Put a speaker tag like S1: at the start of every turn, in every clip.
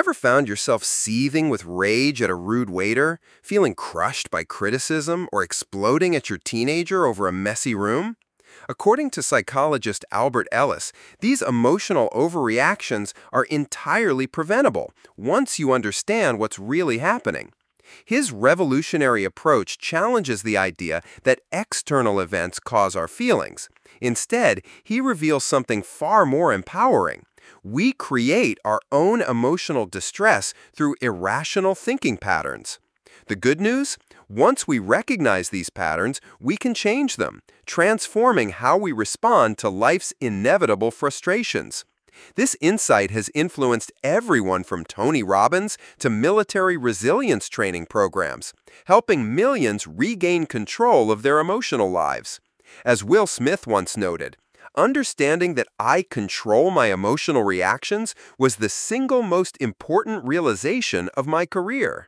S1: ever found yourself seething with rage at a rude waiter, feeling crushed by criticism, or exploding at your teenager over a messy room? According to psychologist Albert Ellis, these emotional overreactions are entirely preventable once you understand what's really happening. His revolutionary approach challenges the idea that external events cause our feelings. Instead, he reveals something far more empowering. We create our own emotional distress through irrational thinking patterns. The good news? Once we recognize these patterns, we can change them, transforming how we respond to life's inevitable frustrations. This insight has influenced everyone from Tony Robbins to military resilience training programs, helping millions regain control of their emotional lives. As Will Smith once noted, understanding that I control my emotional reactions was the single most important realization of my career.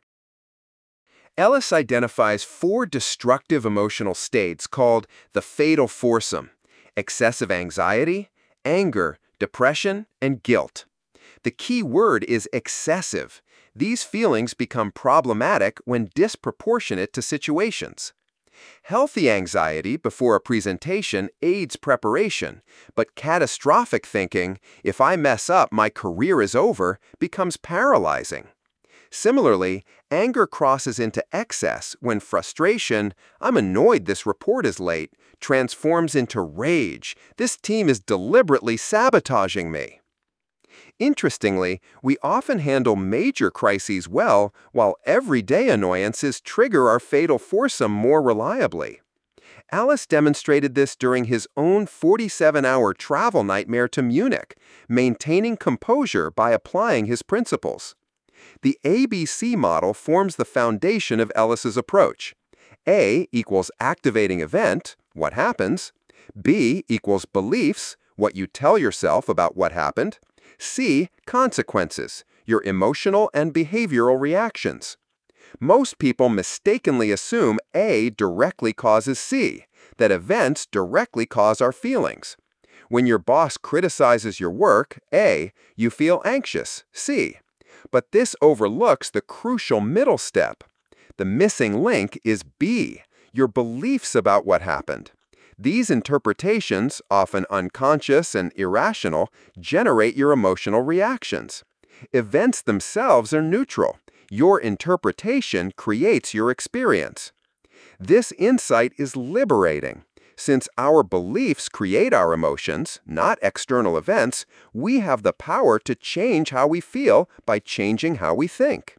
S1: Ellis identifies 4 destructive emotional states called the fatal foursome: excessive anxiety, anger, depression, and guilt. The key word is excessive. These feelings become problematic when disproportionate to situations. Healthy anxiety before a presentation aids preparation, but catastrophic thinking, if I mess up, my career is over, becomes paralyzing. Similarly, anger crosses into excess when frustration, I'm annoyed this report is late, transforms into rage. This team is deliberately sabotaging me. Interestingly, we often handle major crises well, while everyday annoyances trigger our fatal foursome more reliably. Alice demonstrated this during his own 47-hour travel nightmare to Munich, maintaining composure by applying his principles. The ABC model forms the foundation of Ellis's approach. A equals activating event, what happens. B equals beliefs, what you tell yourself about what happened. C, consequences, your emotional and behavioral reactions. Most people mistakenly assume A directly causes C, that events directly cause our feelings. When your boss criticizes your work, A, you feel anxious, C. But this overlooks the crucial middle step. The missing link is B, your beliefs about what happened. These interpretations, often unconscious and irrational, generate your emotional reactions. Events themselves are neutral. Your interpretation creates your experience. This insight is liberating. Since our beliefs create our emotions, not external events, we have the power to change how we feel by changing how we think.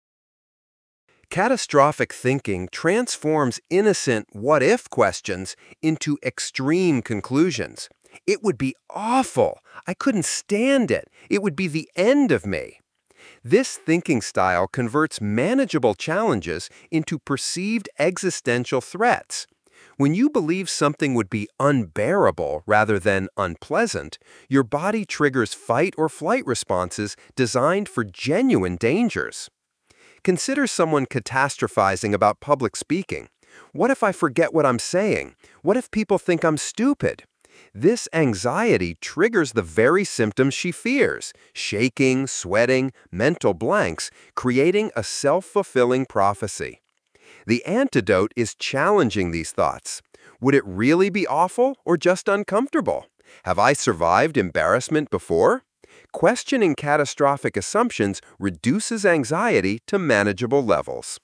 S1: Catastrophic thinking transforms innocent what-if questions into extreme conclusions. It would be awful. I couldn't stand it. It would be the end of me. This thinking style converts manageable challenges into perceived existential threats. When you believe something would be unbearable rather than unpleasant, your body triggers fight or flight responses designed for genuine dangers. Consider someone catastrophizing about public speaking. What if I forget what I'm saying? What if people think I'm stupid? This anxiety triggers the very symptoms she fears: shaking, sweating, mental blanks, creating a self-fulfilling prophecy. The antidote is challenging these thoughts. Would it really be awful or just uncomfortable? Have I survived embarrassment before? Questioning catastrophic assumptions reduces anxiety to manageable levels.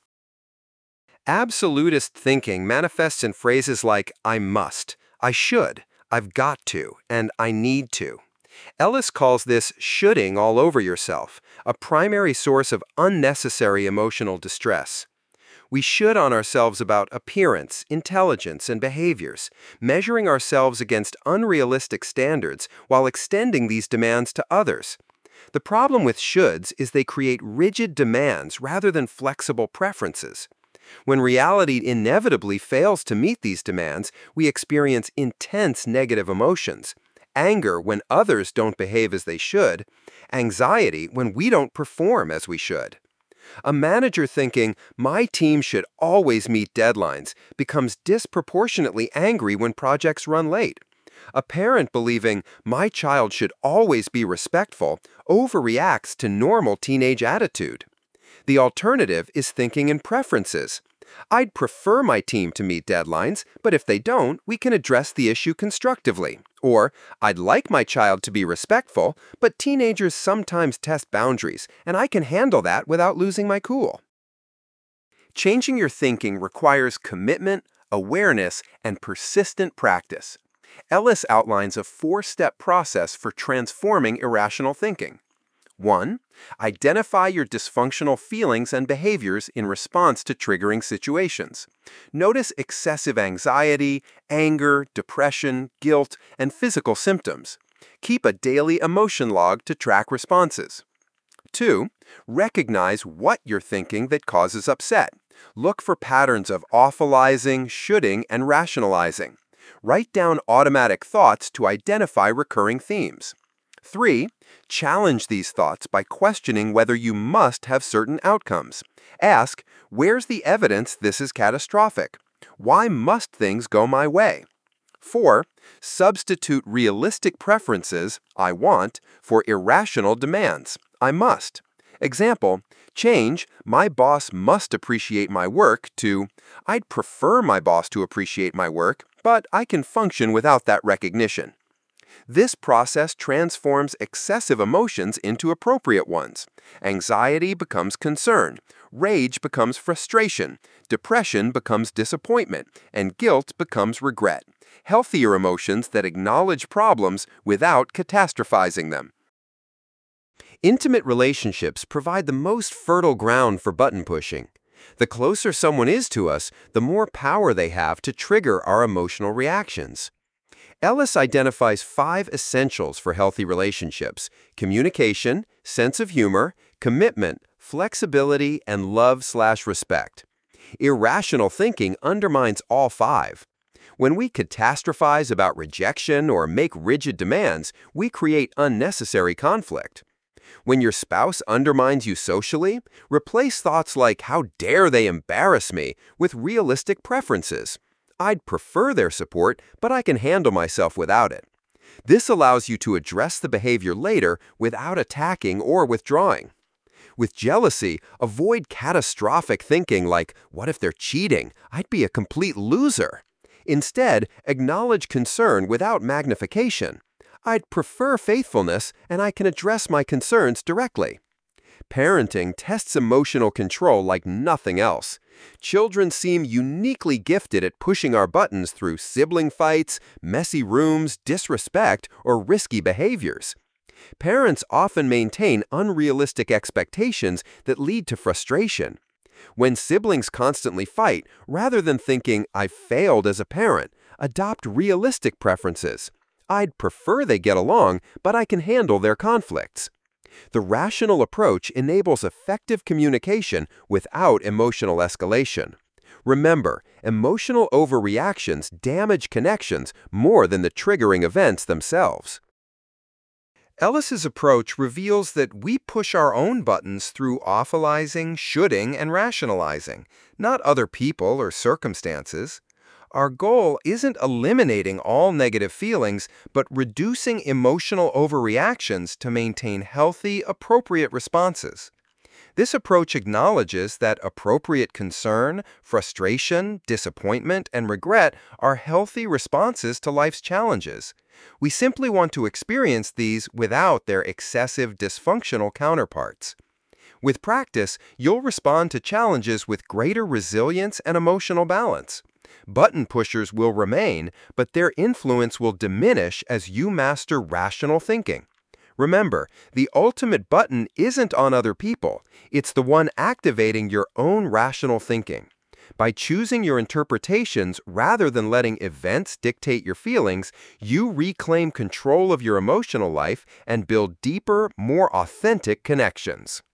S1: Absolutist thinking manifests in phrases like I must, I should, I've got to, and I need to. Ellis calls this shoulding all over yourself, a primary source of unnecessary emotional distress. We should on ourselves about appearance, intelligence, and behaviors, measuring ourselves against unrealistic standards while extending these demands to others. The problem with shoulds is they create rigid demands rather than flexible preferences. When reality inevitably fails to meet these demands, we experience intense negative emotions: anger when others don't behave as they should, anxiety when we don't perform as we should. A manager thinking, my team should always meet deadlines, becomes disproportionately angry when projects run late. A parent believing my child should always be respectful overreacts to normal teenage attitude. The alternative is thinking in preferences. I'd prefer my team to meet deadlines, but if they don't, we can address the issue constructively. Or, I'd like my child to be respectful, but teenagers sometimes test boundaries, and I can handle that without losing my cool. Changing your thinking requires commitment, awareness, and persistent practice. Ellis outlines a 4-step process for transforming irrational thinking. 1. Identify your dysfunctional feelings and behaviors in response to triggering situations. Notice excessive anxiety, anger, depression, guilt, and physical symptoms. Keep a daily emotion log to track responses. 2. Recognize what you're thinking that causes upset. Look for patterns of awfulizing, shoulding, and rationalizing. Write down automatic thoughts to identify recurring themes. 3. Challenge these thoughts by questioning whether you must have certain outcomes. Ask, where's the evidence this is catastrophic? Why must things go my way? 4. Substitute realistic preferences, I want, for irrational demands, I must. Example, change, my boss must appreciate my work, to, I'd prefer my boss to appreciate my work, but I can function without that recognition. This process transforms excessive emotions into appropriate ones. Anxiety becomes concern, rage becomes frustration, depression becomes disappointment, and guilt becomes regret. Healthier emotions that acknowledge problems without catastrophizing them. Intimate relationships provide the most fertile ground for button pushing. The closer someone is to us, the more power they have to trigger our emotional reactions. Ellis identifies 5 essentials for healthy relationships: communication, sense of humor, commitment, flexibility, and love/respect. Irrational thinking undermines all 5. When we catastrophize about rejection or make rigid demands, we create unnecessary conflict. When your spouse undermines you socially, replace thoughts like, how dare they embarrass me, with realistic preferences. I'd prefer their support, but I can handle myself without it. This allows you to address the behavior later without attacking or withdrawing. With jealousy, avoid catastrophic thinking like, what if they're cheating? I'd be a complete loser. Instead, acknowledge concern without magnification. I'd prefer faithfulness, and I can address my concerns directly. Parenting tests emotional control like nothing else. Children seem uniquely gifted at pushing our buttons through sibling fights, messy rooms, disrespect, or risky behaviors. Parents often maintain unrealistic expectations that lead to frustration. When siblings constantly fight, rather than thinking, I've failed as a parent, adopt realistic preferences. I'd prefer they get along, but I can handle their conflicts. The rational approach enables effective communication without emotional escalation. Remember, emotional overreactions damage connections more than the triggering events themselves. Ellis's approach reveals that we push our own buttons through awfulizing, shoulding, and rationalizing, not other people or circumstances. Our goal isn't eliminating all negative feelings, but reducing emotional overreactions to maintain healthy, appropriate responses. This approach acknowledges that appropriate concern, frustration, disappointment, and regret are healthy responses to life's challenges. We simply want to experience these without their excessive, dysfunctional counterparts. With practice, you'll respond to challenges with greater resilience and emotional balance. Button pushers will remain, but their influence will diminish as you master rational thinking. Remember, the ultimate button isn't on other people. It's the one activating your own rational thinking. By choosing your interpretations rather than letting events dictate your feelings, you reclaim control of your emotional life and build deeper, more authentic connections.